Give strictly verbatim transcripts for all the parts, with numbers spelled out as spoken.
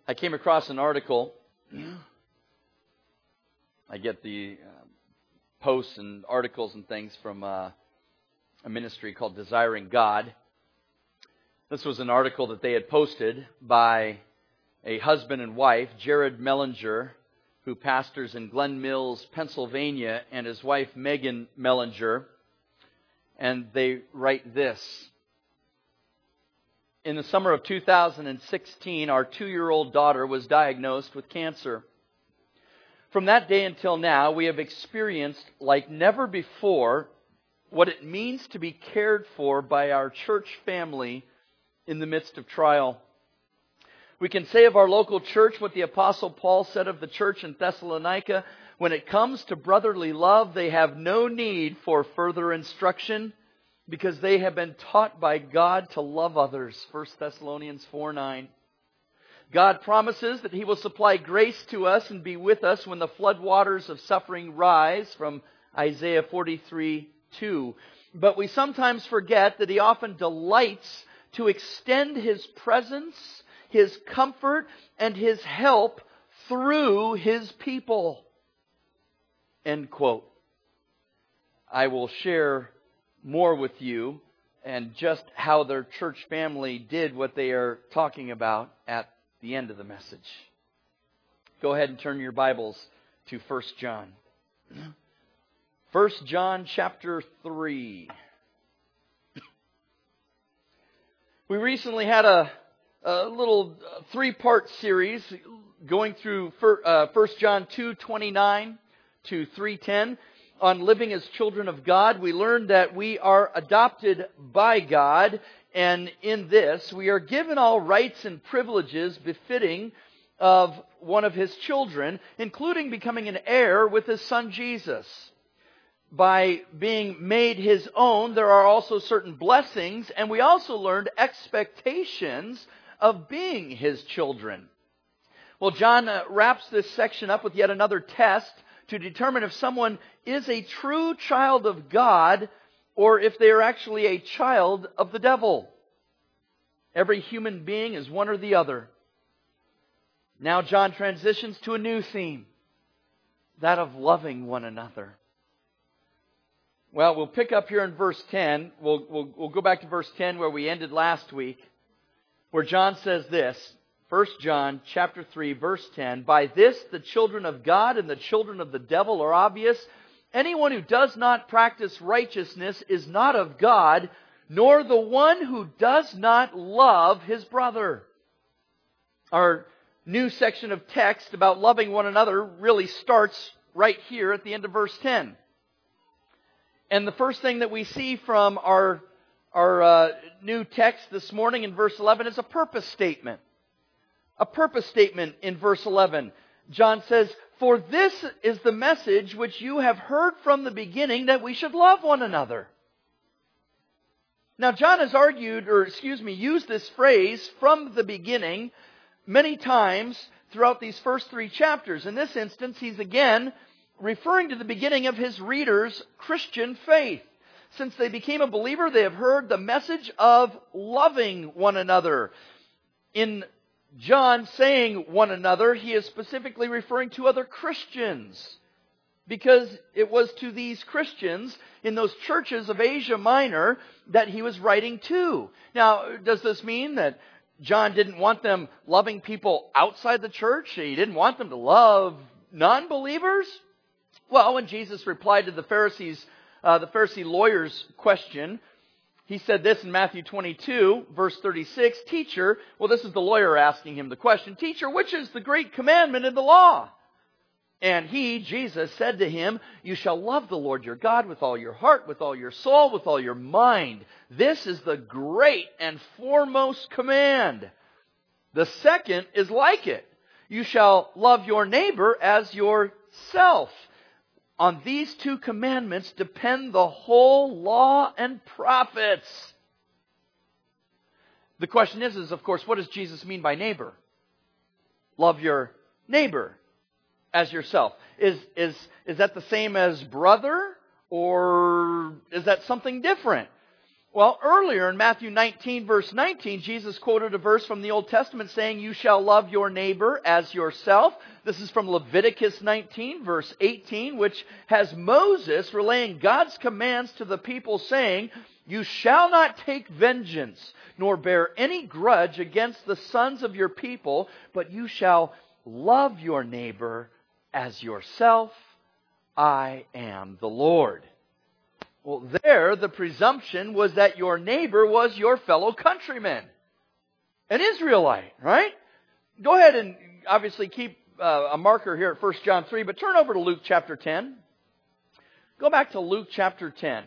I came across an article. I get the uh, posts and articles and things from uh, a ministry called Desiring God. This was an article that they had posted by a husband and wife, Jared Mellinger, who pastors in Glen Mills, Pennsylvania, and his wife, Megan Mellinger. And they write this. In the summer of two thousand sixteen, our two-year-old daughter was diagnosed with cancer. From that day until now, we have experienced, like never before, what it means to be cared for by our church family in the midst of trial. We can say of our local church what the Apostle Paul said of the church in Thessalonica. When it comes to brotherly love, they have no need for further instruction because they have been taught by God to love others. First Thessalonians four nine. God promises that He will supply grace to us and be with us when the floodwaters of suffering rise, from Isaiah forty-three two. But we sometimes forget that He often delights to extend His presence, His comfort, and His help through His people. End quote. I will share more with you and just how their church family did what they are talking about at the end of the message. Go ahead and turn your Bibles to First John. First John chapter three. We recently had a, a little three-part series going through First John two twenty-nine to three ten on living as children of God. We learned that we are adopted by God, and in this we are given all rights and privileges befitting of one of His children, including becoming an heir with His Son Jesus. By being made His own, there are also certain blessings, and we also learned expectations of being His children. Well, John uh, wraps this section up with yet another test to determine if someone is a true child of God or if they are actually a child of the devil. Every human being is one or the other. Now John transitions to a new theme, that of loving one another. Well, we'll pick up here in verse ten. We'll, we'll, we'll go back to verse ten where we ended last week, where John says this. First John chapter three, verse ten. By this the children of God and the children of the devil are obvious. Anyone who does not practice righteousness is not of God, nor the one who does not love his brother. Our new section of text about loving one another really starts right here at the end of verse ten. And the first thing that we see from our, our uh, new text this morning in verse eleven is a purpose statement. A purpose statement in verse eleven. John says, "For this is the message which you have heard from the beginning, that we should love one another." Now, John has argued, or excuse me, used this phrase, "from the beginning," many times throughout these first three chapters. In this instance, he's again referring to the beginning of his readers' Christian faith. Since they became a believer, they have heard the message of loving one another. In John saying one another, he is specifically referring to other Christians, because it was to these Christians in those churches of Asia Minor that he was writing to. Now, does this mean that John didn't want them loving people outside the church? He didn't want them to love non-believers? Well, when Jesus replied to the Pharisees, uh, the Pharisee lawyer's question, He said this in Matthew twenty-two, verse thirty-six, "Teacher," well, this is the lawyer asking him the question, "Teacher, which is the great commandment in the law?" And he, Jesus, said to him, "You shall love the Lord your God with all your heart, with all your soul, with all your mind. This is the great and foremost command. The second is like it. You shall love your neighbor as yourself. On these two commandments depend the whole law and prophets." The question is, is, of course, what does Jesus mean by neighbor? Love your neighbor as yourself. Is, is, is that the same as brother? Or is that something different? Well, earlier in Matthew nineteen, verse nineteen, Jesus quoted a verse from the Old Testament saying, "You shall love your neighbor as yourself." This is from Leviticus nineteen, verse eighteen, which has Moses relaying God's commands to the people saying, "You shall not take vengeance, nor bear any grudge against the sons of your people, but you shall love your neighbor as yourself. I am the Lord." Well, there, the presumption was that your neighbor was your fellow countryman, an Israelite, right? Go ahead and obviously keep uh, a marker here at First John three, but turn over to Luke chapter ten. Go back to Luke chapter ten.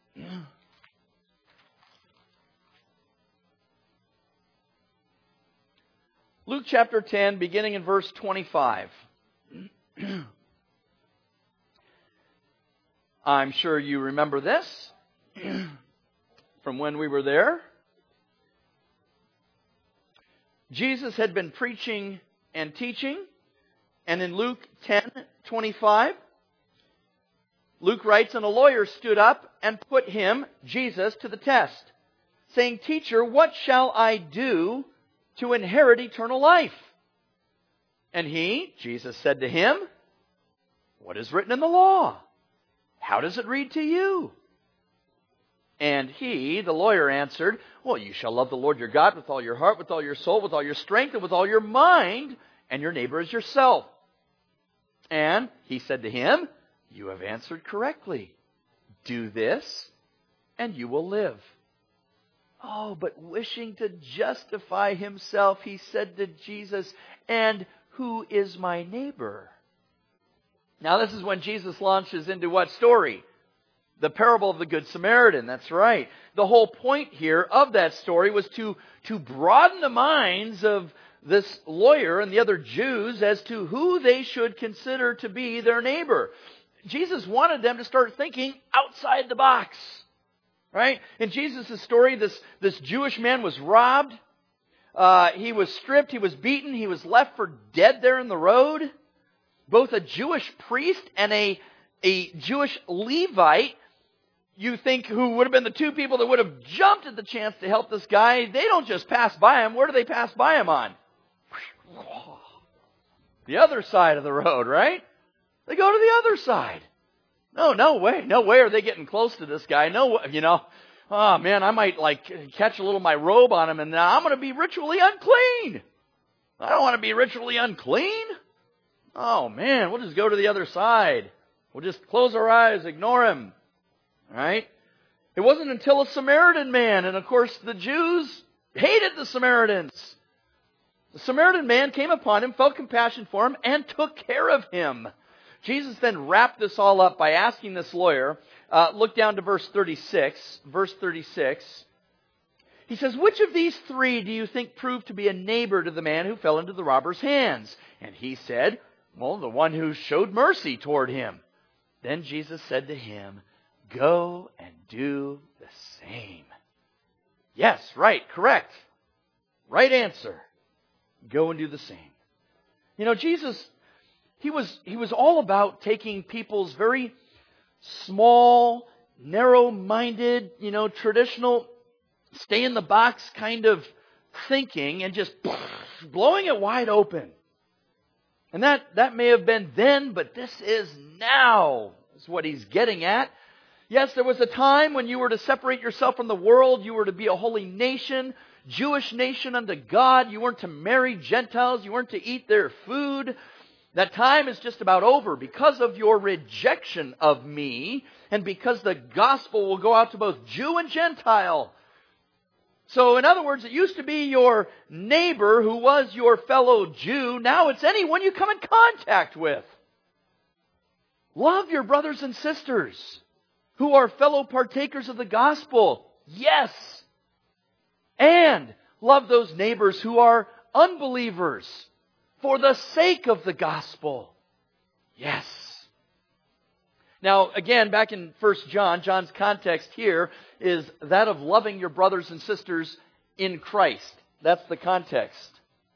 Luke chapter ten, beginning in verse twenty-five. I'm sure you remember this from when we were there. Jesus had been preaching and teaching, and in Luke ten twenty-five, Luke writes, "And a lawyer stood up and put him," Jesus, "to the test, saying, 'Teacher, what shall I do to inherit eternal life?' And he," Jesus, "said to him, 'What is written in the law? How does it read to you?' And he," the lawyer, "answered, 'Well, you shall love the Lord your God with all your heart, with all your soul, with all your strength, and with all your mind, and your neighbor as yourself.' And he said to him, 'You have answered correctly. Do this, and you will live.' Oh, but wishing to justify himself, he said to Jesus, 'And who is my neighbor?'" Now this is when Jesus launches into what story? The parable of the Good Samaritan. That's right. The whole point here of that story was to, to broaden the minds of this lawyer and the other Jews as to who they should consider to be their neighbor. Jesus wanted them to start thinking outside the box. Right? In Jesus' story, this, this Jewish man was robbed. Uh, he was stripped. He was beaten. He was left for dead there in the road. Both a Jewish priest and a, a Jewish Levite, you think, who would have been the two people that would have jumped at the chance to help this guy, they don't just pass by him. Where do they pass by him on? The other side of the road, right? They go to the other side. No, no way. No way are they getting close to this guy. No, you know, oh man, I might like catch a little of my robe on him and now I'm going to be ritually unclean. I don't want to be ritually unclean. Oh man, we'll just go to the other side. We'll just close our eyes, ignore him. Right? It wasn't until a Samaritan man, and of course the Jews hated the Samaritans. The Samaritan man came upon him, felt compassion for him, and took care of him. Jesus then wrapped this all up by asking this lawyer, uh, look down to verse thirty-six. Verse thirty-six. He says, "Which of these three do you think proved to be a neighbor to the man who fell into the robber's hands?" And he said, "Well, the one who showed mercy toward him." Then Jesus said to him, "Go and do the same." Yes, right, correct. Right answer. Go and do the same. You know, Jesus, he was, he was all about taking people's very small, narrow-minded, you know, traditional, stay-in-the-box kind of thinking and just blowing it wide open. And that, that may have been then, but this is now, is what he's getting at. Yes, there was a time when you were to separate yourself from the world. You were to be a holy nation, Jewish nation unto God. You weren't to marry Gentiles. You weren't to eat their food. That time is just about over because of your rejection of me and because the gospel will go out to both Jew and Gentile. So, in other words, it used to be your neighbor who was your fellow Jew. Now it's anyone you come in contact with. Love your brothers and sisters who are fellow partakers of the gospel. Yes. And love those neighbors who are unbelievers for the sake of the gospel. Yes. Now, again, back in First John, John's context here is that of loving your brothers and sisters in Christ. That's the context.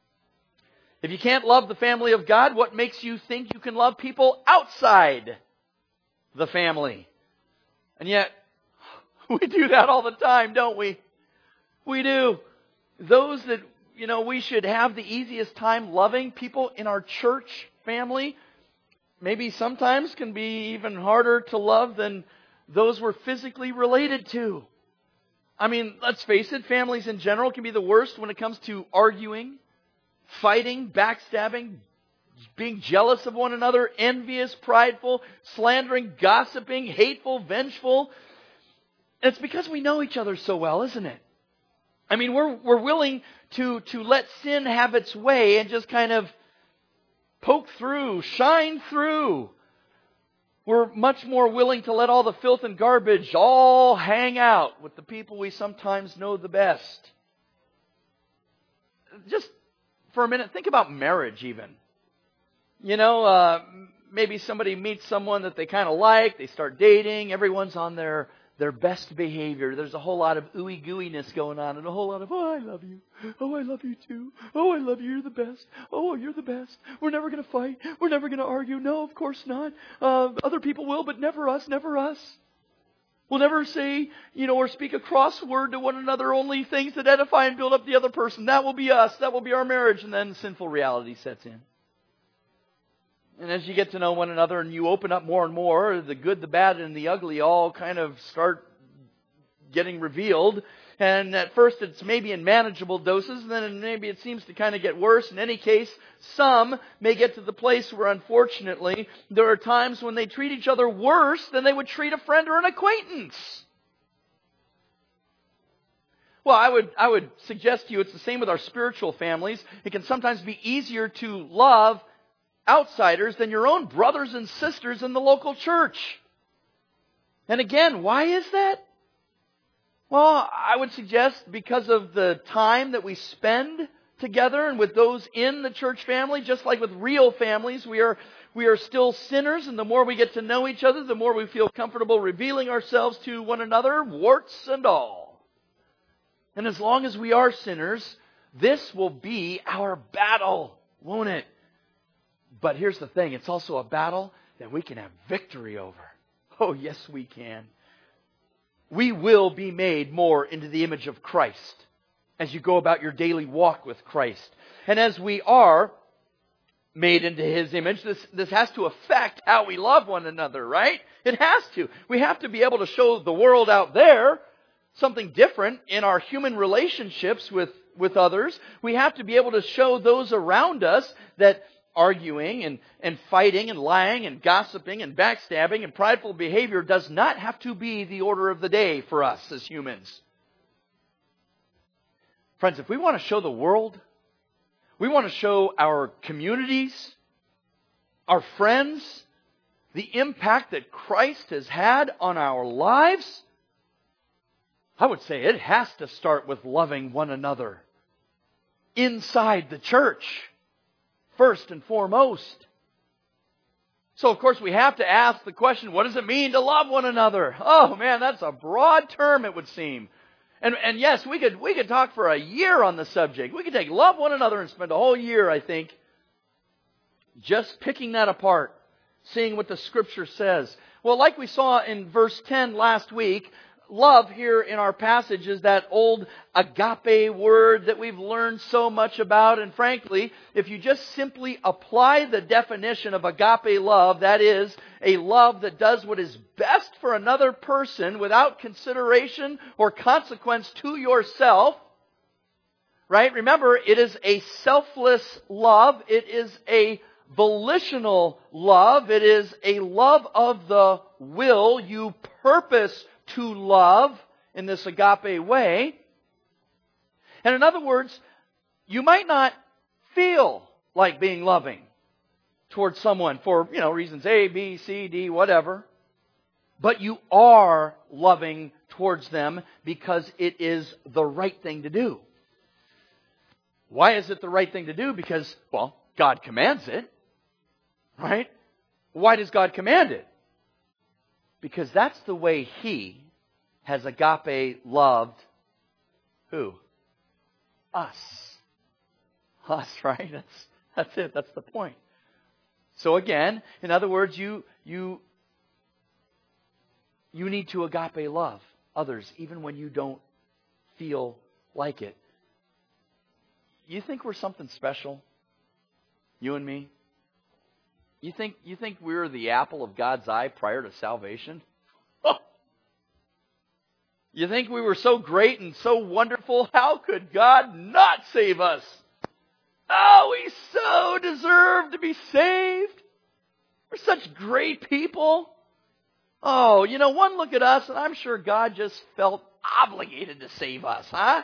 If you can't love the family of God, what makes you think you can love people outside the family? And yet, We do that all the time, don't we? We do. Those that, you know, we should have the easiest time loving, people in our church family, maybe sometimes can be even harder to love than those we're physically related to. I mean, let's face it, families in general can be the worst when it comes to arguing, fighting, backstabbing, being jealous of one another, envious, prideful, slandering, gossiping, hateful, vengeful. And it's because we know each other so well, isn't it? I mean, we're we're willing to, to let sin have its way and just kind of poke through, shine through. We're much more willing to let all the filth and garbage all hang out with the people we sometimes know the best. Just for a minute, think about marriage even. You know, uh, maybe somebody meets someone that they kind of like, they start dating, everyone's on their, their best behavior. There's a whole lot of ooey gooiness going on and a whole lot of, oh, I love you. Oh, I love you too. Oh, I love you. You're the best. Oh, you're the best. We're never going to fight. We're never going to argue. No, of course not. Uh, other people will, but never us, never us. We'll never say, you know, or speak a cross word to one another, only things that edify and build up the other person. That will be us. That will be our marriage. And then sinful reality sets in. And as you get to know one another and you open up more and more, the good, the bad, and the ugly all kind of start getting revealed. And at first it's maybe in manageable doses, and then maybe it seems to kind of get worse. In any case, some may get to the place where, unfortunately, there are times when they treat each other worse than they would treat a friend or an acquaintance. Well, I would I would suggest to you it's the same with our spiritual families. It can sometimes be easier to love outsiders than your own brothers and sisters in the local church. And again, why is that? Well, I would suggest because of the time that we spend together and with those in the church family, just like with real families, we are we are still sinners, and the more we get to know each other, the more we feel comfortable revealing ourselves to one another, warts and all. And as long as we are sinners, this will be our battle, won't it? But here's the thing, it's also a battle that we can have victory over. Oh, yes, we can. We will be made more into the image of Christ as you go about your daily walk with Christ. And as we are made into His image, this, this has to affect how we love one another, right? It has to. We have to be able to show the world out there something different in our human relationships with, with others. We have to be able to show those around us that arguing and, and fighting and lying and gossiping and backstabbing and prideful behavior does not have to be the order of the day for us as humans. Friends, if we want to show the world, we want to show our communities, our friends, the impact that Christ has had on our lives, I would say it has to start with loving one another inside the church. First and foremost. So, of course, we have to ask the question, what does it mean to love one another? Oh, man, that's a broad term, it would seem. And, and yes, we could, we could talk for a year on the subject. We could take love one another and spend a whole year, I think, just picking that apart, seeing what the Scripture says. Well, like we saw in verse ten last week, love here in our passage is that old agape word that we've learned so much about. And frankly, if you just simply apply the definition of agape love, that is a love that does what is best for another person without consideration or consequence to yourself. Right? Remember, it is a selfless love. It is a volitional love. It is a love of the will. You purpose to love in this agape way. And in other words, you might not feel like being loving towards someone for, you know, reasons A, B, C, D, whatever. But you are loving towards them because it is the right thing to do. Why is it the right thing to do? Because, well, God commands it. Right? Why does God command it? Because that's the way He has agape loved who? Us. Us, right? That's, that's it. That's the point. So again, in other words, you, you, you need to agape love others, even when you don't feel like it. You think we're something special? You and me? You think you think we're the apple of God's eye prior to salvation? You think we were so great and so wonderful? How could God not save us? Oh, we so deserve to be saved. We're such great people. Oh, you know, one look at us and I'm sure God just felt obligated to save us, huh?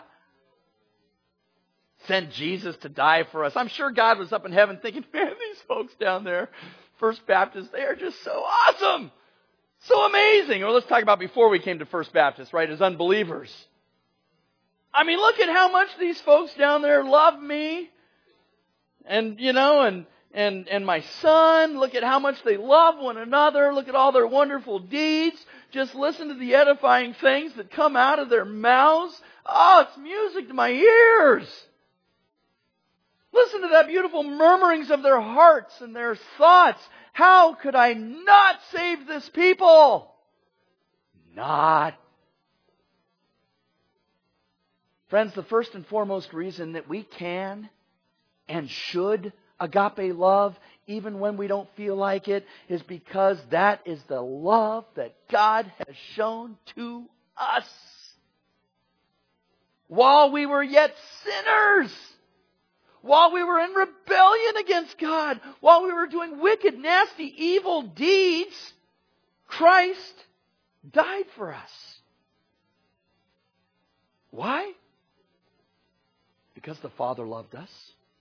Sent Jesus to die for us. I'm sure God was up in heaven thinking, man, these folks down there, First Baptist, they are just so awesome. So amazing. Or let's talk about before we came to First Baptist, right, as unbelievers. I mean, look at how much these folks down there love me. And, you know, and, and, and my son. Look at how much they love one another. Look at all their wonderful deeds. Just listen to the edifying things that come out of their mouths. Oh, it's music to my ears. Listen to that beautiful murmurings of their hearts and their thoughts. How could I not save this people? Not. Friends, the first and foremost reason that we can and should agape love, even when we don't feel like it, is because that is the love that God has shown to us. While we were yet sinners, while we were in rebellion against God, while we were doing wicked, nasty, evil deeds, Christ died for us. Why? Because the Father loved us.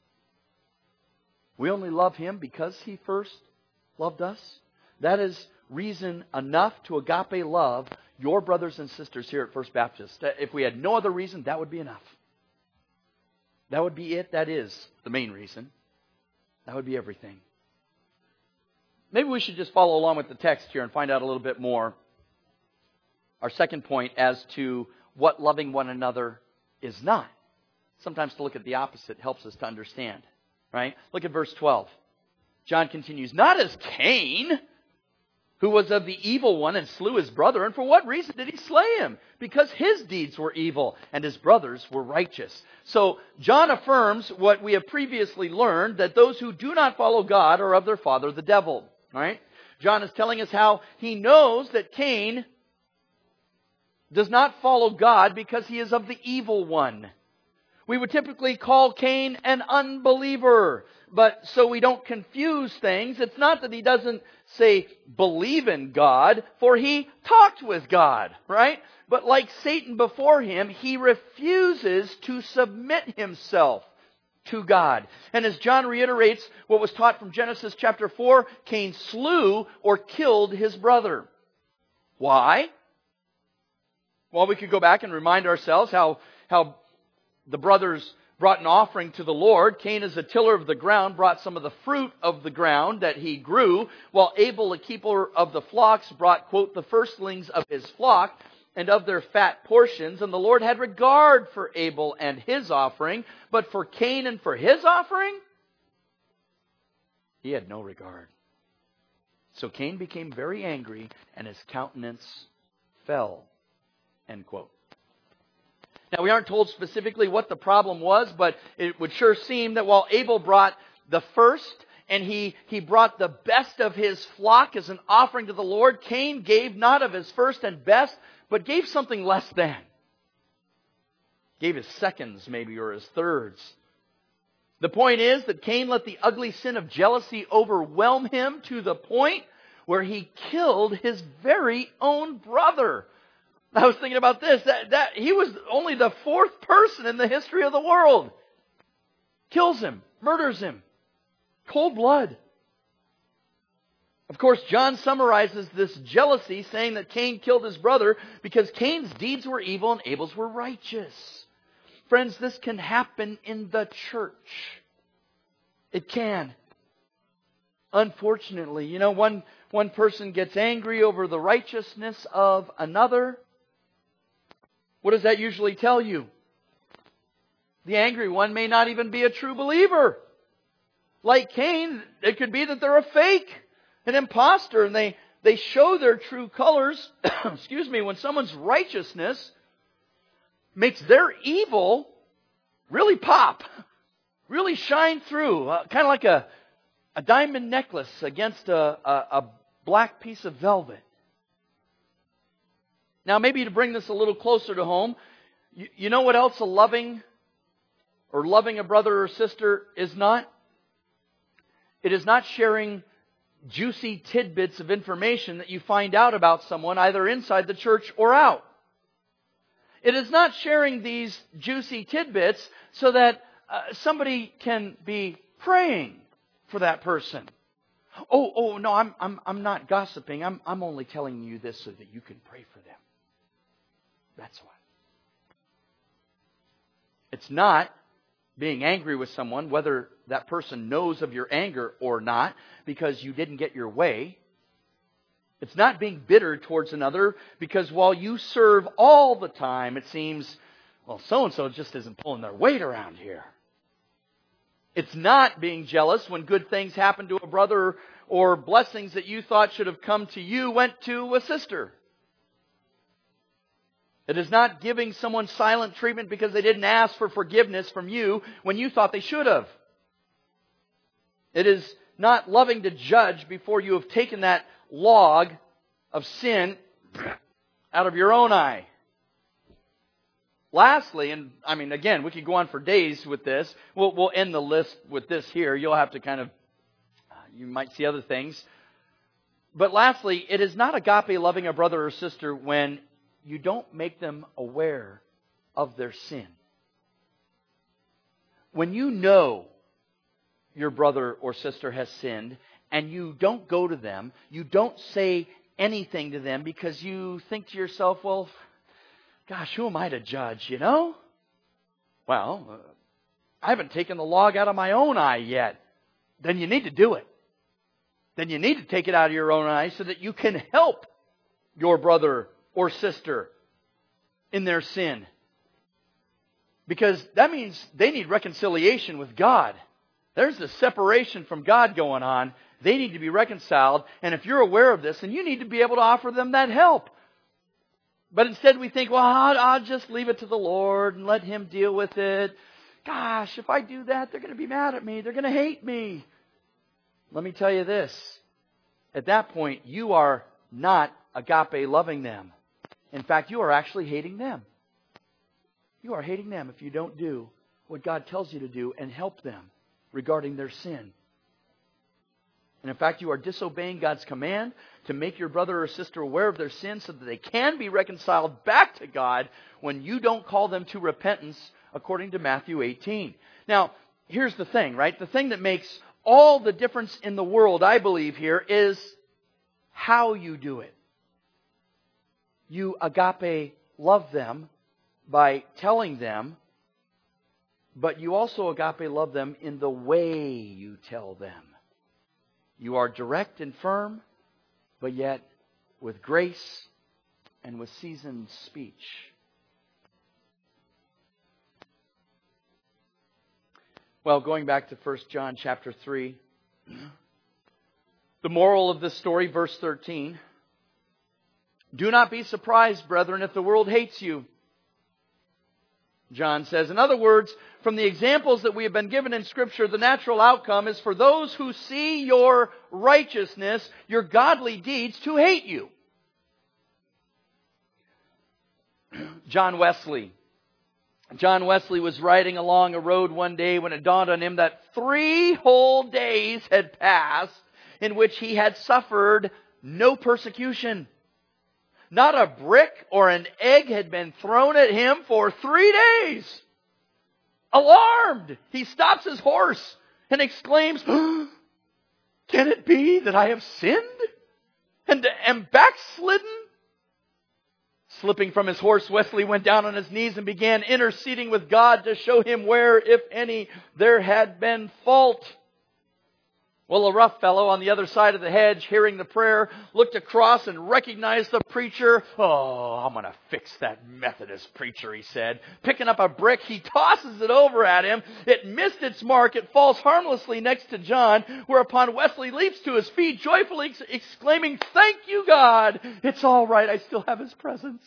We only love Him because He first loved us. That is reason enough to agape love your brothers and sisters here at First Baptist. If we had no other reason, that would be enough. That would be it. That is the main reason. That would be everything. Maybe we should just follow along with the text here and find out a little bit more. Our second point as to what loving one another is not. Sometimes to look at the opposite helps us to understand. Right? Look at verse twelve. John continues, not as Cain, who was of the evil one and slew his brother. And for what reason did he slay him? Because his deeds were evil and his brothers were righteous. So John affirms what we have previously learned, that those who do not follow God are of their father the devil. Right? John is telling us how he knows that Cain does not follow God because he is of the evil one. We would typically call Cain an unbeliever. But so we don't confuse things, it's not that he doesn't say believe in God, for he talked with God, right? But like Satan before him, he refuses to submit himself to God. And as John reiterates what was taught from Genesis chapter four, Cain slew or killed his brother. Why? Well, we could go back and remind ourselves how, how the brothers brought an offering to the Lord. Cain, as a tiller of the ground, brought some of the fruit of the ground that he grew, while Abel, a keeper of the flocks, brought, quote, the firstlings of his flock and of their fat portions. And the Lord had regard for Abel and his offering, but for Cain and for his offering, He had no regard. So Cain became very angry, and his countenance fell. End quote. Now, we aren't told specifically what the problem was, but it would sure seem that while Abel brought the first, and he, he brought the best of his flock as an offering to the Lord, Cain gave not of his first and best, but gave something less than. Gave his seconds maybe, or his thirds. The point is that Cain let the ugly sin of jealousy overwhelm him to the point where he killed his very own brother. I was thinking about this, that, that he was only the fourth person in the history of the world. Kills him, murders him. Cold blood. Of course, John summarizes this jealousy saying that Cain killed his brother because Cain's deeds were evil and Abel's were righteous. Friends, this can happen in the church. It can. Unfortunately, you know, one, one person gets angry over the righteousness of another. What does that usually tell you? The angry one may not even be a true believer. Like Cain, it could be that they're a fake, an imposter, and they, they show their true colors, excuse me, when someone's righteousness makes their evil really pop, really shine through, uh, kind of like a, a diamond necklace against a, a, a black piece of velvet. Now, maybe to bring this a little closer to home, you, you know what else a loving or loving a brother or sister is not? It is not sharing juicy tidbits of information that you find out about someone either inside the church or out. It is not sharing these juicy tidbits so that uh, somebody can be praying for that person. Oh, oh no, I'm I'm I'm not gossiping. I'm I'm only telling you this so that you can pray for them. That's why. It's not being angry with someone, whether that person knows of your anger or not, because you didn't get your way. It's not being bitter towards another because while you serve all the time, it seems, well, so-and-so just isn't pulling their weight around here. It's not being jealous when good things happen to a brother or blessings that you thought should have come to you went to a sister. It is not giving someone silent treatment because they didn't ask for forgiveness from you when you thought they should have. It is not loving to judge before you have taken that log of sin out of your own eye. Lastly, and I mean, again, we could go on for days with this. We'll, we'll end the list with this here. You'll have to kind of, you might see other things. But lastly, it is not agape loving a brother or sister when you don't make them aware of their sin. When you know your brother or sister has sinned and you don't go to them, you don't say anything to them because you think to yourself, well, gosh, who am I to judge, you know? Well, uh, I haven't taken the log out of my own eye yet. Then you need to do it. Then you need to take it out of your own eye so that you can help your brother or sister in their sin. Because that means they need reconciliation with God. There's a separation from God going on. They need to be reconciled. And if you're aware of this, then you need to be able to offer them that help. But instead we think, well, I'll, I'll just leave it to the Lord and let Him deal with it. Gosh, if I do that, they're going to be mad at me. They're going to hate me. Let me tell you this. At that point, you are not agape loving them. In fact, you are actually hating them. You are hating them if you don't do what God tells you to do and help them regarding their sin. And in fact, you are disobeying God's command to make your brother or sister aware of their sin so that they can be reconciled back to God when you don't call them to repentance according to Matthew eighteen. Now, here's the thing, right? The thing that makes all the difference in the world, I believe here, is how you do it. You agape love them by telling them, but you also agape love them in the way you tell them. You are direct and firm, but yet with grace and with seasoned speech. Well, going back to First John chapter three, the moral of this story, verse thirteen, do not be surprised, brethren, if the world hates you. John says, in other words, from the examples that we have been given in Scripture, the natural outcome is for those who see your righteousness, your godly deeds, to hate you. John Wesley. John Wesley was riding along a road one day when it dawned on him that three whole days had passed in which he had suffered no persecution. Not a brick or an egg had been thrown at him for three days. Alarmed, he stops his horse and exclaims, can it be that I have sinned and am backslidden? Slipping from his horse, Wesley went down on his knees and began interceding with God to show him where, if any, there had been fault. Well, a rough fellow on the other side of the hedge, hearing the prayer, looked across and recognized the preacher. "Oh, I'm going to fix that Methodist preacher," he said. Picking up a brick, he tosses it over at him. It missed its mark. It falls harmlessly next to John, whereupon Wesley leaps to his feet, joyfully ex- exclaiming, "Thank you, God! It's all right. I still have His presence."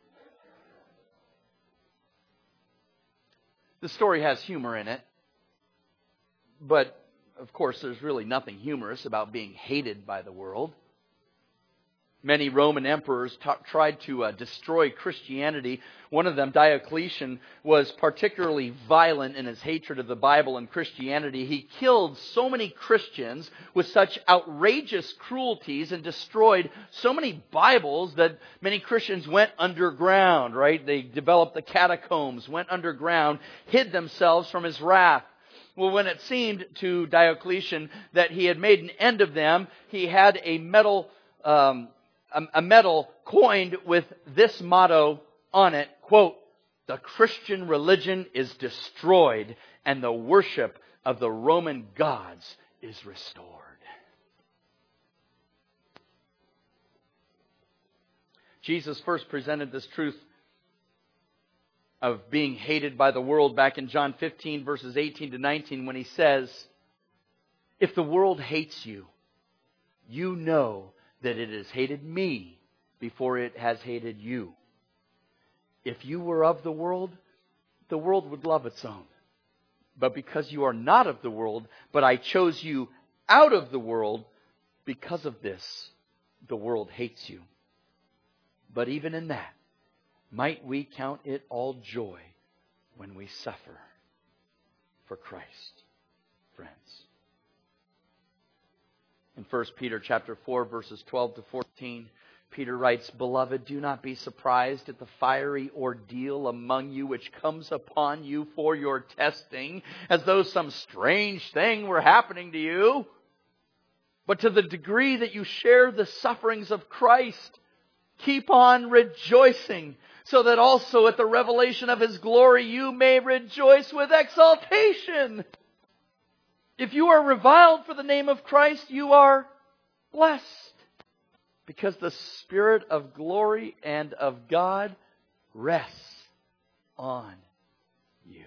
The story has humor in it, but of course, there's really nothing humorous about being hated by the world. Many Roman emperors t- tried to uh, destroy Christianity. One of them, Diocletian, was particularly violent in his hatred of the Bible and Christianity. He killed so many Christians with such outrageous cruelties and destroyed so many Bibles that many Christians went underground, right? They developed the catacombs, went underground, hid themselves from his wrath. Well, when it seemed to Diocletian that he had made an end of them, he had a medal, um, a, a medal coined with this motto on it, quote, "The Christian religion is destroyed and the worship of the Roman gods is restored." Jesus first presented this truth of being hated by the world back in John fifteen, verses eighteen to nineteen, when He says, "If the world hates you, you know that it has hated me before it has hated you. If you were of the world, the world would love its own. But because you are not of the world, but I chose you out of the world, because of this, the world hates you. But even in that, might we count it all joy when we suffer for Christ," friends. In First Peter chapter four, verses twelve to fourteen, Peter writes, "Beloved, do not be surprised at the fiery ordeal among you which comes upon you for your testing, as though some strange thing were happening to you. But to the degree that you share the sufferings of Christ, keep on rejoicing, so that also at the revelation of His glory you may rejoice with exultation. If you are reviled for the name of Christ, you are blessed, because the Spirit of glory and of God rests on you."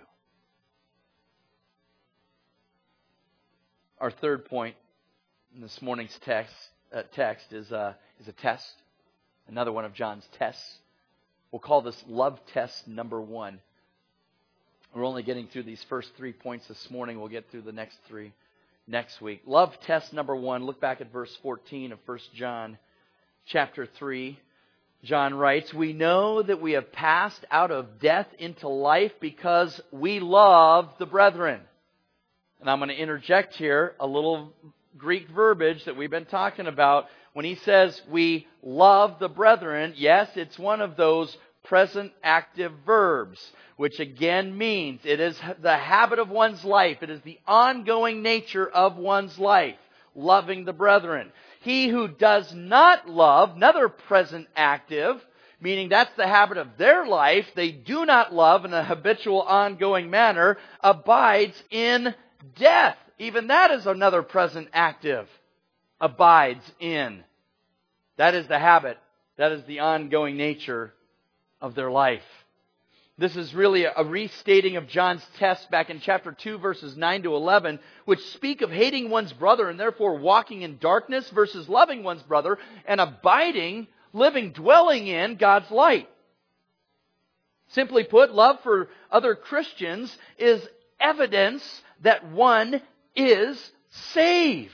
Our third point in this morning's text, uh, text is, uh, is a test. Another one of John's tests. We'll call this love test number one. We're only getting through these first three points this morning. We'll get through the next three next week. Love test number one. Look back at verse fourteen of First John chapter three. John writes, "We know that we have passed out of death into life because we love the brethren." And I'm going to interject here a little Greek verbiage that we've been talking about. When he says we love the brethren, yes, it's one of those present active verbs, which again means it is the habit of one's life. It is the ongoing nature of one's life, loving the brethren. He who does not love, another present active, meaning that's the habit of their life, they do not love in a habitual, ongoing manner, abides in death. Even that is another present active. Abides in. That is the habit. That is the ongoing nature of their life. This is really a restating of John's test back in chapter two, verses nine to eleven, which speak of hating one's brother and therefore walking in darkness versus loving one's brother and abiding, living, dwelling in God's light. Simply put, love for other Christians is evidence that one is saved.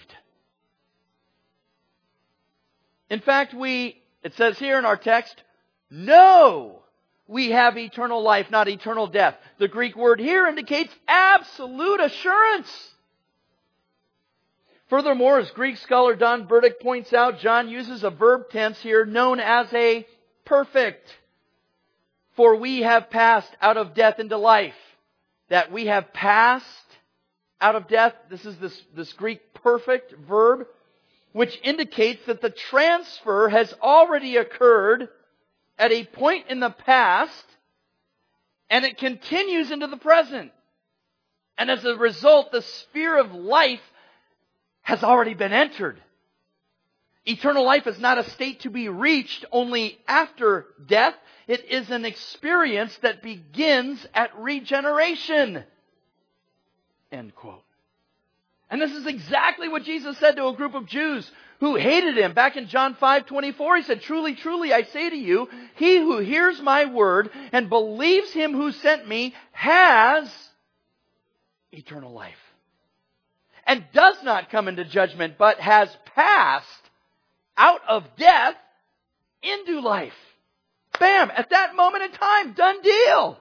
In fact, we, it says here in our text, know we have eternal life, not eternal death. The Greek word here indicates absolute assurance. Furthermore, as Greek scholar Don Burdick points out, John uses a verb tense here known as a perfect. For we have passed out of death into life. That we have passed out of death, this is this, this Greek perfect verb, which indicates that the transfer has already occurred at a point in the past, and it continues into the present. And as a result, the sphere of life has already been entered. Eternal life is not a state to be reached only after death. It is an experience that begins at regeneration. End quote. And this is exactly what Jesus said to a group of Jews who hated Him. Back in John five twenty-four, He said, "Truly, truly, I say to you, he who hears my word and believes Him who sent me has eternal life. And does not come into judgment, but has passed out of death into life." Bam! At that moment in time, done deal.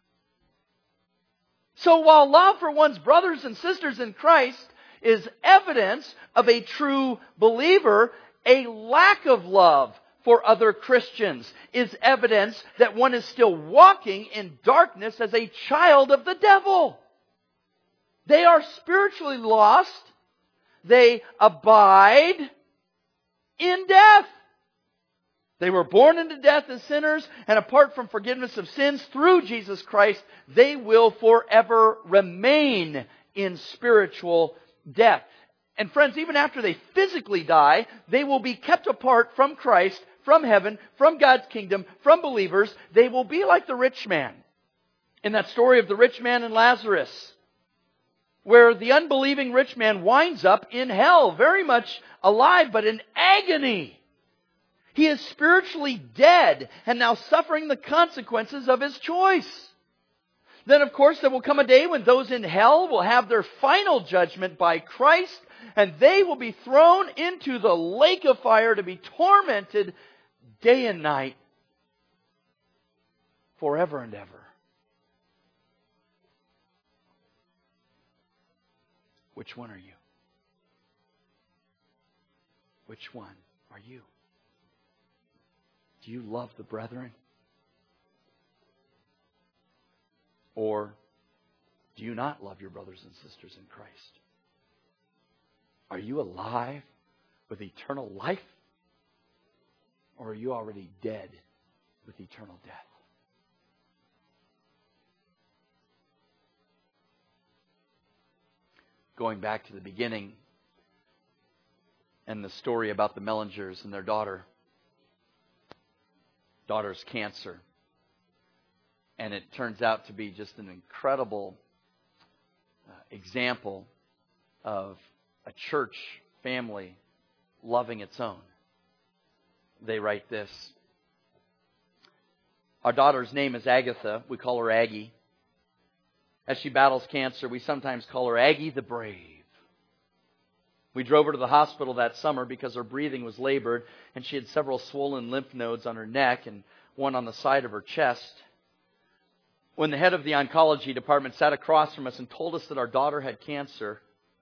So while love for one's brothers and sisters in Christ is evidence of a true believer, a lack of love for other Christians is evidence that one is still walking in darkness as a child of the devil. They are spiritually lost. They abide in death. They were born into death as sinners, and apart from forgiveness of sins through Jesus Christ, they will forever remain in spiritual death. And friends, even after they physically die, they will be kept apart from Christ, from heaven, from God's kingdom, from believers. They will be like the rich man in that story of the rich man and Lazarus, where the unbelieving rich man winds up in hell, very much alive, but in agony. He is spiritually dead and now suffering the consequences of his choice. Then, of course, there will come a day when those in hell will have their final judgment by Christ, and they will be thrown into the lake of fire to be tormented day and night forever and ever. Which one are you? Which one are you? Do you love the brethren? Or do you not love your brothers and sisters in Christ? Are you alive with eternal life? Or are you already dead with eternal death? Going back to the beginning and the story about the Mellingers and their daughter. Daughter's cancer. And it turns out to be just an incredible uh, example of a church family loving its own. They write this. Our daughter's name is Agatha. We call her Aggie. As she battles cancer, we sometimes call her Aggie the Brave. We drove her to the hospital that summer because her breathing was labored and she had several swollen lymph nodes on her neck and one on the side of her chest. When the head of the oncology department sat across from us and told us that our daughter had cancer,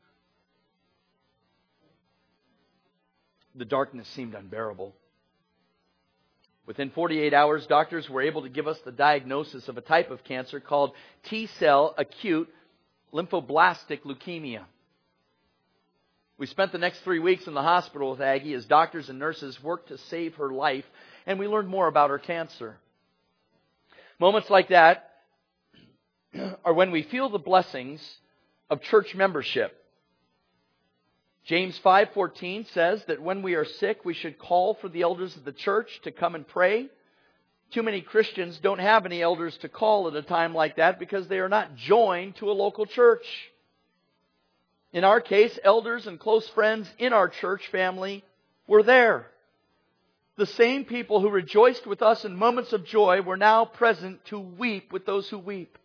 the darkness seemed unbearable. Within forty-eight hours, doctors were able to give us the diagnosis of a type of cancer called T-cell acute lymphoblastic leukemia. We spent the next three weeks in the hospital with Aggie as doctors and nurses worked to save her life, and we learned more about her cancer. Moments like that are when we feel the blessings of church membership. James five fourteen says that when we are sick, we should call for the elders of the church to come and pray. Too many Christians don't have any elders to call at a time like that because they are not joined to a local church. In our case, elders and close friends in our church family were there. The same people who rejoiced with us in moments of joy were now present to weep with those who weep.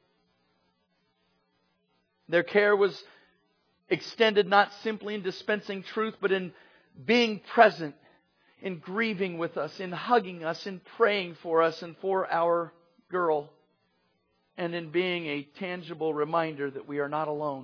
Their care was extended not simply in dispensing truth, but in being present, in grieving with us, in hugging us, in praying for us and for our girl, and in being a tangible reminder that we are not alone.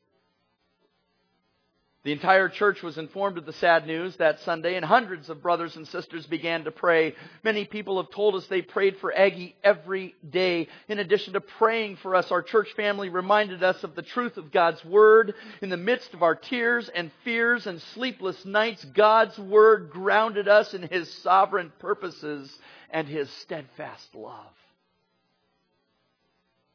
The entire church was informed of the sad news that Sunday, and hundreds of brothers and sisters began to pray. Many people have told us they prayed for Aggie every day. In addition to praying for us, our church family reminded us of the truth of God's Word. In the midst of our tears and fears and sleepless nights, God's Word grounded us in His sovereign purposes and His steadfast love.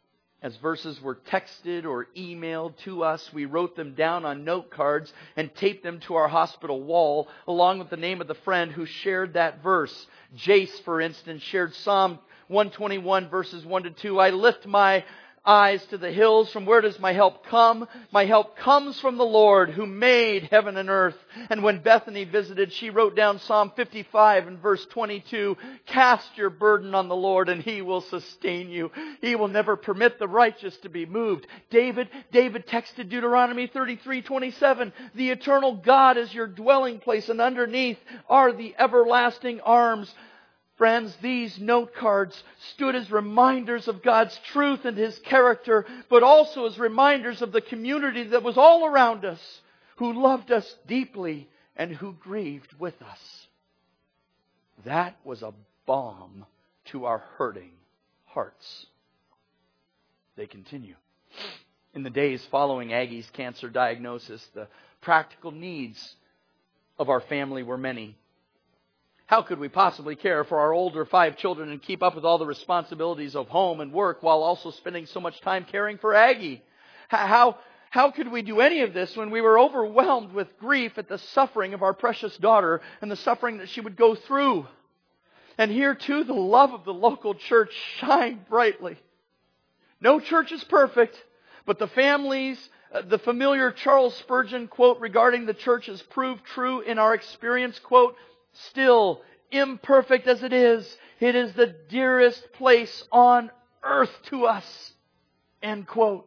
As verses were texted or emailed to us, we wrote them down on note cards and taped them to our hospital wall, along with the name of the friend who shared that verse. Jace, for instance, shared Psalm one twenty-one, verses one to two. I lift my eyes to the hills. From where does my help come? My help comes from the Lord who made heaven and earth. And when Bethany visited, she wrote down Psalm fifty-five and verse twenty-two. Cast your burden on the Lord and He will sustain you. He will never permit the righteous to be moved. David, David texted Deuteronomy thirty-three twenty-seven. The eternal God is your dwelling place, and underneath are the everlasting arms. Friends, these note cards stood as reminders of God's truth and His character, but also as reminders of the community that was all around us, who loved us deeply and who grieved with us. That was a balm to our hurting hearts. They continue. In the days following Aggie's cancer diagnosis, the practical needs of our family were many. How could we possibly care for our older five children and keep up with all the responsibilities of home and work while also spending so much time caring for Aggie? How, how could we do any of this when we were overwhelmed with grief at the suffering of our precious daughter and the suffering that she would go through? And here too, the love of the local church shined brightly. No church is perfect, but the families, the familiar Charles Spurgeon quote regarding the church has proved true in our experience, quote, still, imperfect as it is, it is the dearest place on earth to us. End quote.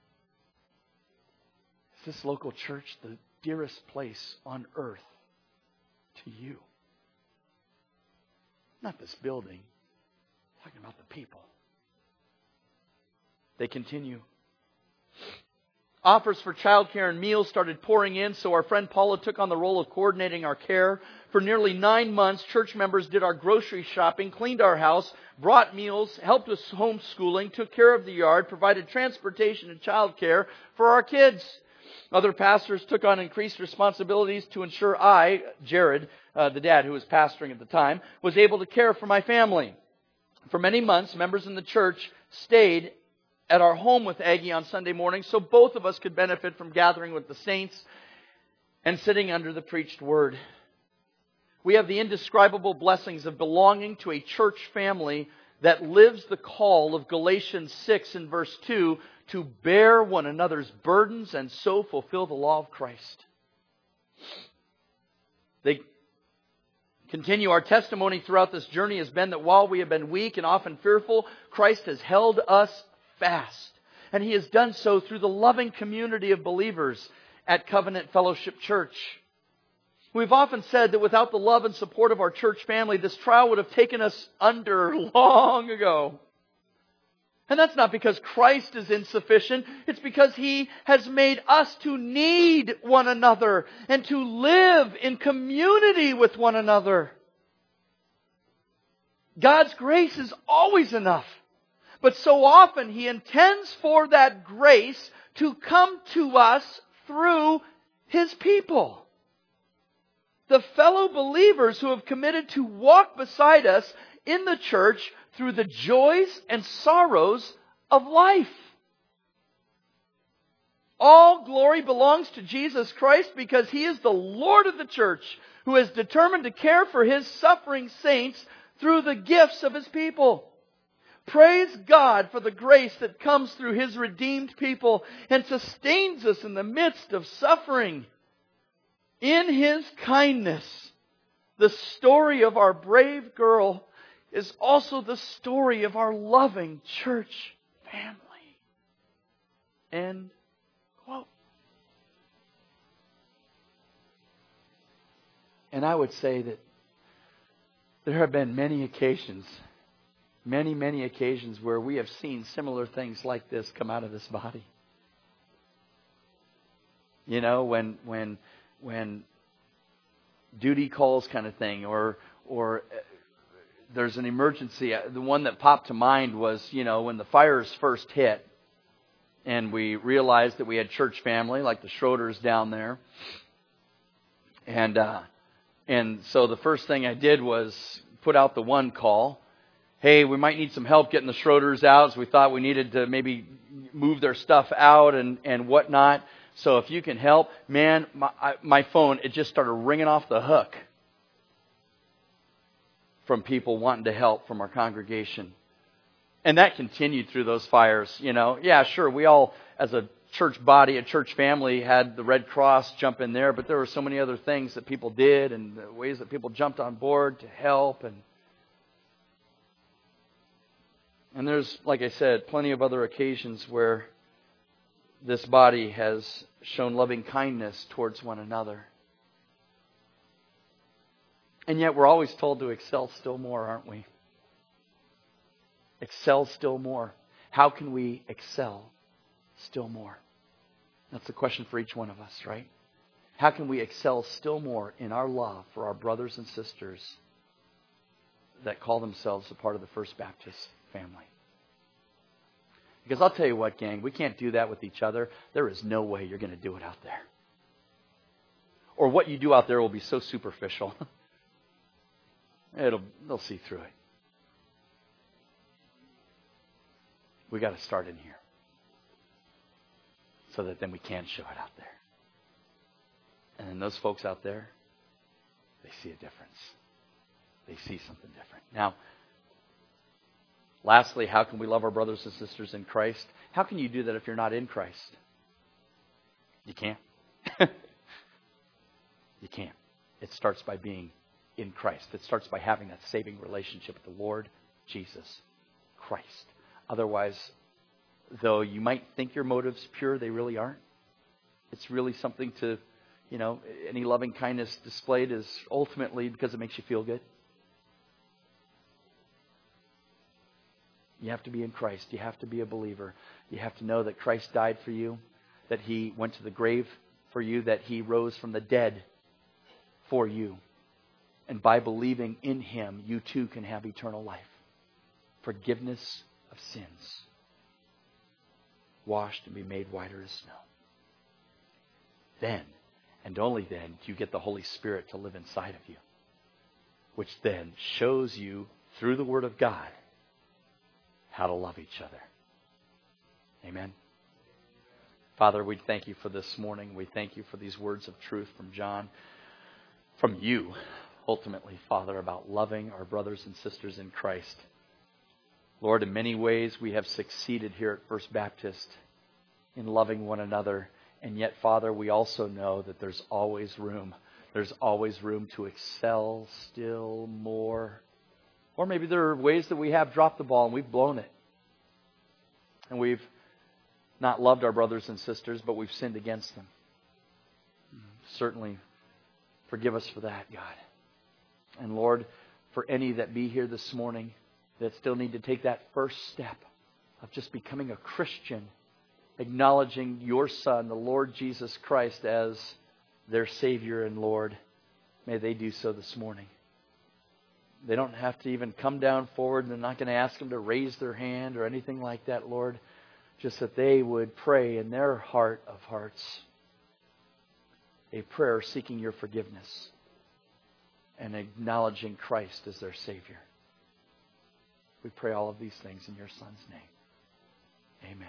Is this local church the dearest place on earth to you? Not this building. I'm talking about the people. They continue. Offers for childcare and meals started pouring in, so our friend Paula took on the role of coordinating our care. For nearly nine months, church members did our grocery shopping, cleaned our house, brought meals, helped us homeschooling, took care of the yard, provided transportation and childcare for our kids. Other pastors took on increased responsibilities to ensure I, Jared, uh, the dad who was pastoring at the time, was able to care for my family. For many months, members in the church stayed at our home with Aggie on Sunday morning so both of us could benefit from gathering with the saints and sitting under the preached word. We have the indescribable blessings of belonging to a church family that lives the call of Galatians six and verse two to bear one another's burdens and so fulfill the law of Christ. They continue. Our testimony throughout this journey has been that while we have been weak and often fearful, Christ has held us fast. And He has done so through the loving community of believers at Covenant Fellowship Church. We've often said that without the love and support of our church family, this trial would have taken us under long ago. And that's not because Christ is insufficient. It's because He has made us to need one another and to live in community with one another. God's grace is always enough. But so often He intends for that grace to come to us through His people. The fellow believers who have committed to walk beside us in the church through the joys and sorrows of life. All glory belongs to Jesus Christ because He is the Lord of the church who is determined to care for His suffering saints through the gifts of His people. Praise God for the grace that comes through His redeemed people and sustains us in the midst of suffering. In His kindness, the story of our brave girl is also the story of our loving church family. End quote. And I would say that there have been many occasions Many, many occasions where we have seen similar things like this come out of this body. You know, when when when duty calls kind of thing, or or there's an emergency. The one that popped to mind was, you know, when the fires first hit, and we realized that we had church family like the Schroeders down there, and uh, and so the first thing I did was put out the one call. hey, we might need some help getting the Schroeders out, so we thought we needed to maybe move their stuff out and, and whatnot. So if you can help, man, my, I, my phone, it just started ringing off the hook from people wanting to help from our congregation. And that continued through those fires, you know. Yeah, sure, we all, as a church body, a church family, had the Red Cross jump in there, but there were so many other things that people did and the ways that people jumped on board to help. And and there's, like I said, plenty of other occasions where this body has shown loving kindness towards one another. And yet we're always told to excel still more, aren't we? Excel still more. How can we excel still more? That's the question for each one of us, right? How can we excel still more in our love for our brothers and sisters that call themselves a part of the First Baptist family? Because I'll tell you what, gang, we can't do that with each other. There is no way you're going to do it out there. Or what you do out there will be so superficial. It'll, they'll see through it. We got to start in here, so that then we can show it out there. And then those folks out there, they see a difference. They see something different. Now, lastly, how can we love our brothers and sisters in Christ? How can you do that if you're not in Christ? You can't. You can't. It starts by being in Christ. It starts by having that saving relationship with the Lord Jesus Christ. Otherwise, though you might think your motives pure, they really aren't. It's really something to, you know, any loving kindness displayed is ultimately because it makes you feel good. You have to be in Christ. You have to be a believer. You have to know that Christ died for you, that He went to the grave for you, that He rose from the dead for you. And by believing in Him, you too can have eternal life. Forgiveness of sins. Washed and be made whiter as snow. Then, and only then, do you get the Holy Spirit to live inside of you. Which then shows you, through the Word of God, how to love each other. Amen. Father, we thank You for this morning. We thank You for these words of truth from John. From You, ultimately, Father, about loving our brothers and sisters in Christ. Lord, in many ways we have succeeded here at First Baptist in loving one another. And yet, Father, we also know that there's always room. There's always room to excel still more. Or maybe there are ways that we have dropped the ball and we've blown it. And we've not loved our brothers and sisters, but we've sinned against them. Certainly, forgive us for that, God. And Lord, for any that be here this morning that still need to take that first step of just becoming a Christian, acknowledging Your Son, the Lord Jesus Christ, as their Savior and Lord, may they do so this morning. They don't have to even come down forward, and they're not going to ask them to raise their hand or anything like that, Lord. Just that they would pray in their heart of hearts a prayer seeking Your forgiveness and acknowledging Christ as their Savior. We pray all of these things in Your Son's name. Amen.